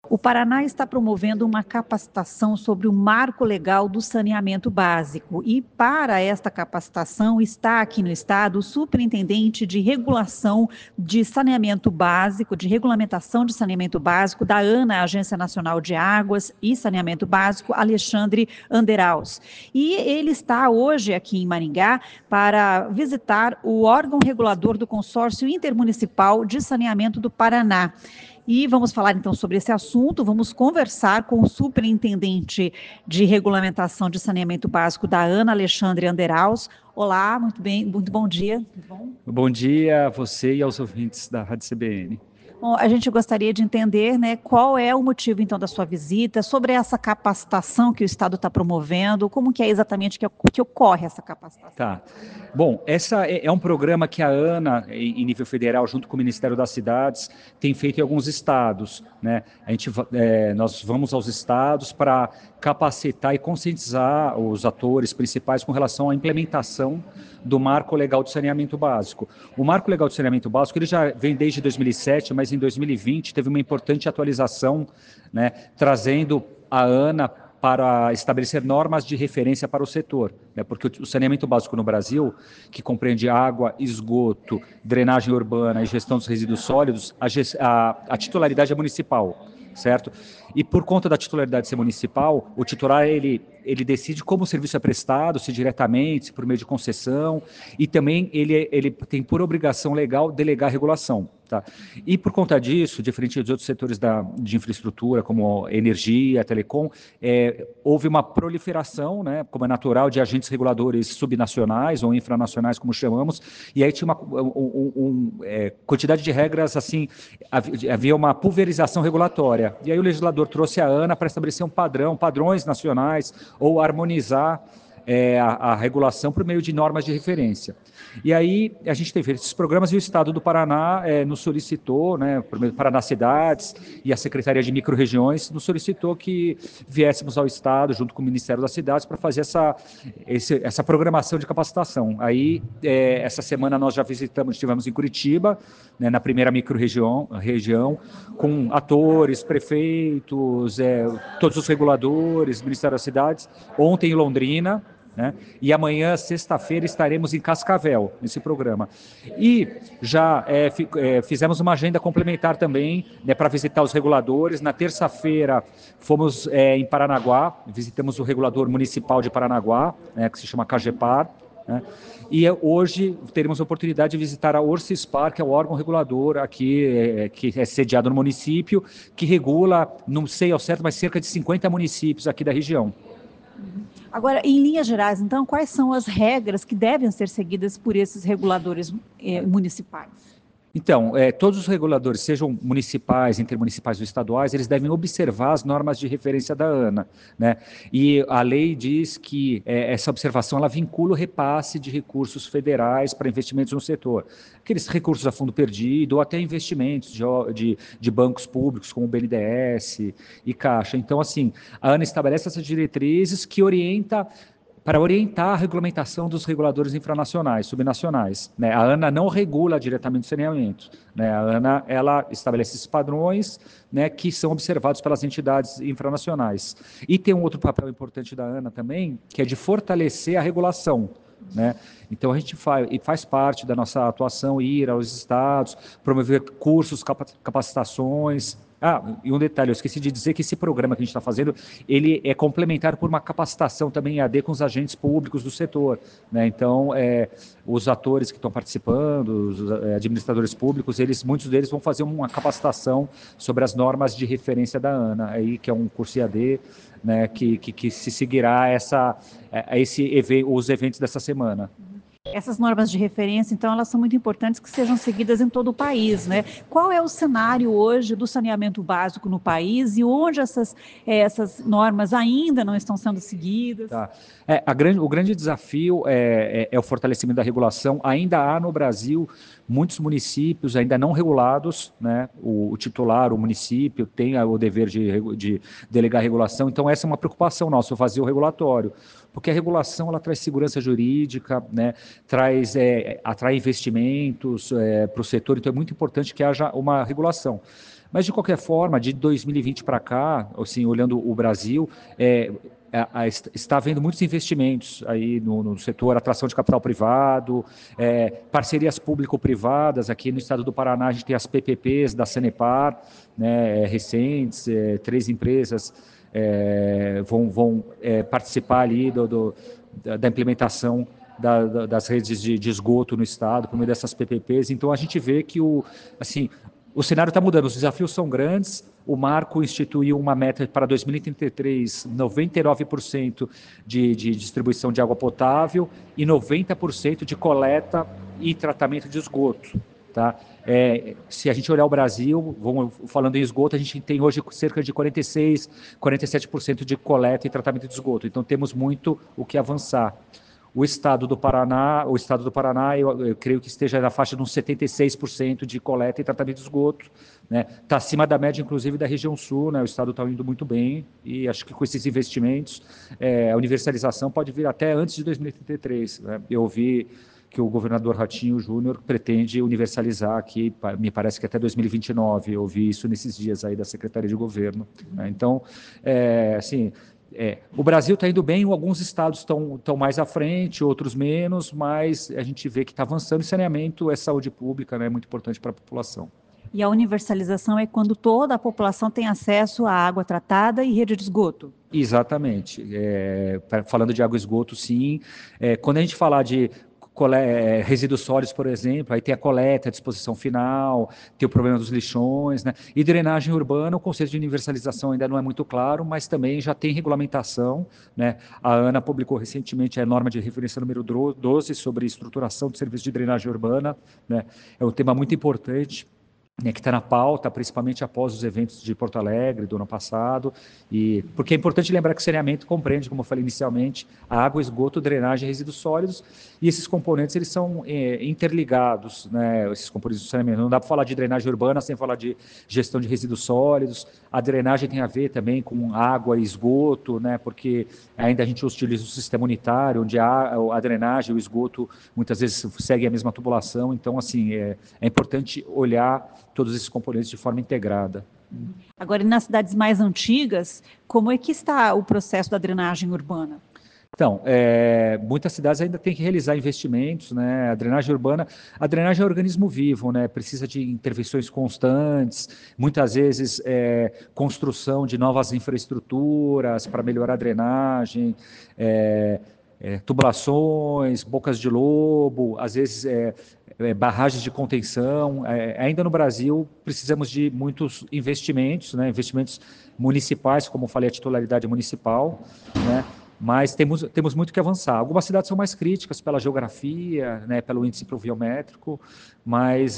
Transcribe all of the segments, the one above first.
O Paraná está promovendo uma capacitação sobre o marco legal do saneamento básico e, para esta capacitação, está aqui no estado o superintendente de regulação de saneamento básico, de regulamentação de saneamento básico da ANA, Agência Nacional de Águas e Saneamento Básico, Alexandre Anderaus. E ele está hoje aqui em Maringá para visitar o órgão regulador do Consórcio Intermunicipal de Saneamento do Paraná. E vamos falar então sobre esse assunto, vamos conversar com o superintendente de regulamentação de saneamento básico da ANA, Alexandre Anderaus. Olá, muito bem, muito bom dia. Bom dia a você e aos ouvintes da Rádio CBN. Bom, a gente gostaria de entender, né, qual é o motivo então da sua visita, sobre essa capacitação que o Estado está promovendo, como que é exatamente que ocorre essa capacitação? Tá. Bom, essa é um programa que a ANA, em nível federal, junto com o Ministério das Cidades, tem feito em alguns estados, né? Nós vamos aos estados para capacitar e conscientizar os atores principais com relação à implementação do Marco Legal de Saneamento Básico. O Marco Legal de Saneamento Básico ele já vem desde 2007, mas em 2020 teve uma importante atualização, né, trazendo a ANA para estabelecer normas de referência para o setor, né, porque o saneamento básico no Brasil, que compreende água, esgoto, drenagem urbana e gestão dos resíduos sólidos, a titularidade é municipal, certo? E por conta da titularidade ser municipal, o titular ele decide como o serviço é prestado, se diretamente, se por meio de concessão, e também ele tem por obrigação legal delegar a regulação. Tá? E por conta disso, diferente dos outros setores de infraestrutura, como energia, telecom, houve uma proliferação, né, como é natural, de agentes reguladores subnacionais ou infranacionais, como chamamos, e aí tinha uma quantidade de regras, assim, havia uma pulverização regulatória. E aí o legislador trouxe a ANA para estabelecer padrões nacionais, ou harmonizar a regulação por meio de normas de referência. E aí a gente tem feito esses programas e o Estado do Paraná nos solicitou, né, por meio do Paraná Cidades e a Secretaria de Micro-Regiões, nos solicitou que viéssemos ao Estado, junto com o Ministério das Cidades, para fazer essa programação de capacitação. Aí, essa semana nós já estivemos em Curitiba, né, na primeira micro-região, com atores, prefeitos, todos os reguladores, Ministério das Cidades, ontem em Londrina, né? E amanhã, sexta-feira, estaremos em Cascavel, nesse programa. E já fizemos uma agenda complementar também, né, para visitar os reguladores. Na terça-feira, fomos em Paranaguá, visitamos o regulador municipal de Paranaguá, né, que se chama Cagepar, né? E hoje teremos a oportunidade de visitar a Orcispar, que é o órgão regulador aqui, que é sediado no município, que regula, não sei ao certo, mas cerca de 50 municípios aqui da região. Agora, em linhas gerais, então, quais são as regras que devem ser seguidas por esses reguladores municipais? Então, todos os reguladores, sejam municipais, intermunicipais ou estaduais, eles devem observar as normas de referência da ANA, né? E a lei diz que essa observação ela vincula o repasse de recursos federais para investimentos no setor. Aqueles recursos a fundo perdido ou até investimentos de bancos públicos, como o BNDES e Caixa. Então, assim, a ANA estabelece essas diretrizes que para orientar a regulamentação dos reguladores infranacionais, subnacionais, né? A ANA não regula diretamente o saneamento, né? A ANA ela estabelece esses padrões, né, que são observados pelas entidades infranacionais. E tem um outro papel importante da ANA também, que é de fortalecer a regulação, né? Então a gente faz parte da nossa atuação ir aos estados, promover cursos, capacitações. E um detalhe, eu esqueci de dizer que esse programa que a gente está fazendo, ele é complementar por uma capacitação também em AD com os agentes públicos do setor, né? Então, os atores que estão participando, os administradores públicos, muitos deles vão fazer uma capacitação sobre as normas de referência da ANA, aí, que é um curso IAD, né, que se seguirá os eventos dessa semana. Essas normas de referência, então, elas são muito importantes que sejam seguidas em todo o país, né? Qual é o cenário hoje do saneamento básico no país e onde essas normas ainda não estão sendo seguidas? Tá. O grande desafio é o fortalecimento da regulação. Ainda há no Brasil muitos municípios ainda não regulados, né? O titular, o município, tem o dever de delegar a regulação. Então, essa é uma preocupação nossa, o vazio regulatório. Porque a regulação ela traz segurança jurídica, né? Atrai investimentos para o setor, então é muito importante que haja uma regulação. Mas, de qualquer forma, de 2020 para cá, assim, olhando o Brasil, está havendo muitos investimentos aí no setor, atração de capital privado, parcerias público-privadas. Aqui no estado do Paraná, a gente tem as PPPs da Sanepar, né, recentes, 3 empresas vão participar ali da implementação das redes de esgoto no estado, por meio dessas PPPs. Então, a gente vê que o cenário está mudando, os desafios são grandes. O Marco instituiu uma meta para 2033, 99% de distribuição de água potável e 90% de coleta e tratamento de esgoto. Tá? Se a gente olhar o Brasil, falando em esgoto, a gente tem hoje cerca de 46%, 47% de coleta e tratamento de esgoto. Então, temos muito o que avançar. O estado do Paraná, eu creio que esteja na faixa de uns 76% de coleta e tratamento de esgoto, né? Está acima da média, inclusive, da região sul, né? O estado está indo muito bem e acho que com esses investimentos, a universalização pode vir até antes de 2033. Né? Eu ouvi que o governador Ratinho Júnior pretende universalizar aqui, me parece que até 2029. Eu ouvi isso nesses dias aí da Secretaria de Governo. Né? Então, o Brasil está indo bem, alguns estados estão mais à frente, outros menos, mas a gente vê que está avançando. E saneamento é saúde pública, né, é muito importante para a população. E a universalização é quando toda a população tem acesso à água tratada e rede de esgoto? Exatamente. Falando de água e esgoto, sim. Quando a gente falar de resíduos sólidos, por exemplo, aí tem a coleta, a disposição final, tem o problema dos lixões, né? E drenagem urbana, o conceito de universalização ainda não é muito claro, mas também já tem regulamentação, né? A ANA publicou recentemente a norma de referência número 12 sobre estruturação de serviços de drenagem urbana, né? É um tema muito importante, né, que está na pauta, principalmente após os eventos de Porto Alegre do ano passado, porque é importante lembrar que o saneamento compreende, como eu falei inicialmente, a água, esgoto, drenagem e resíduos sólidos, e esses componentes eles são interligados, né, esses componentes do saneamento. Não dá para falar de drenagem urbana sem falar de gestão de resíduos sólidos. A drenagem tem a ver também com água e esgoto, né, porque ainda a gente utiliza o sistema unitário, onde a drenagem e o esgoto muitas vezes seguem a mesma tubulação. Então, assim, é importante olhar todos esses componentes de forma integrada. Agora, e nas cidades mais antigas, como é que está o processo da drenagem urbana? Então, muitas cidades ainda têm que realizar investimentos, né? A drenagem urbana, a drenagem é um organismo vivo, né? Precisa de intervenções constantes, muitas vezes construção de novas infraestruturas para melhorar a drenagem, tubulações, bocas de lobo, às vezes barragens de contenção. Ainda no Brasil, precisamos de muitos investimentos, né? Investimentos municipais, como eu falei, a titularidade municipal, né? Mas temos muito que avançar. Algumas cidades são mais críticas pela geografia, né, pelo índice pluviométrico, mas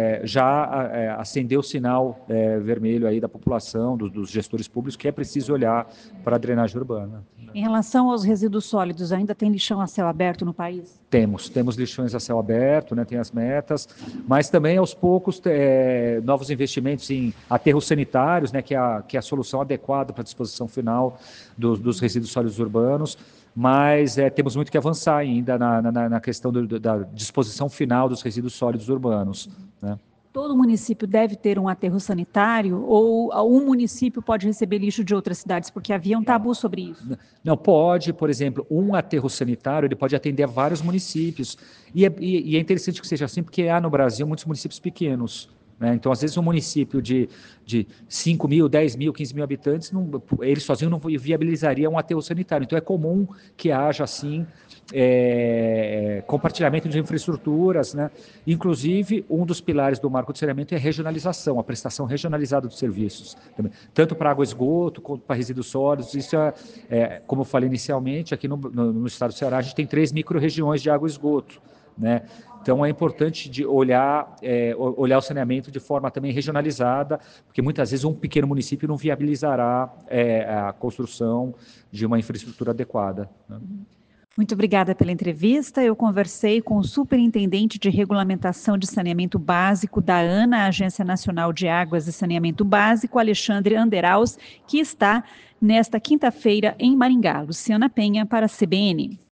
já acendeu o sinal vermelho aí da população, dos gestores públicos, que é preciso olhar para a drenagem urbana. Em relação aos resíduos sólidos, ainda tem lixão a céu aberto no país? Temos lixões a céu aberto, né, tem as metas, mas também aos poucos novos investimentos em aterros sanitários, né, que é a solução adequada para a disposição final dos resíduos sólidos urbanos, mas temos muito que avançar ainda na questão da disposição final dos resíduos sólidos urbanos, né? Todo município deve ter um aterro sanitário ou um município pode receber lixo de outras cidades? Porque havia um tabu sobre isso. Não, pode, por exemplo, um aterro sanitário ele pode atender a vários municípios. E é interessante que seja assim, porque há no Brasil muitos municípios pequenos. Né? Então, às vezes, um município de 5 mil, 10 mil, 15 mil habitantes, ele sozinho não viabilizaria um aterro sanitário. Então, é comum que haja, assim, compartilhamento de infraestruturas, né? Inclusive, um dos pilares do marco de saneamento é a regionalização, a prestação regionalizada dos serviços, também, tanto para água e esgoto, quanto para resíduos sólidos. Isso como eu falei inicialmente, aqui no estado do Ceará, a gente tem 3 micro-regiões de água e esgoto, né? Então, é importante de olhar o saneamento de forma também regionalizada, porque muitas vezes um pequeno município não viabilizará a construção de uma infraestrutura adequada, né? Muito obrigada pela entrevista. Eu conversei com o Superintendente de Regulamentação de Saneamento Básico da ANA, Agência Nacional de Águas e Saneamento Básico, Alexandre Anderaus, que está nesta quinta-feira em Maringá. Luciana Penha, para a CBN.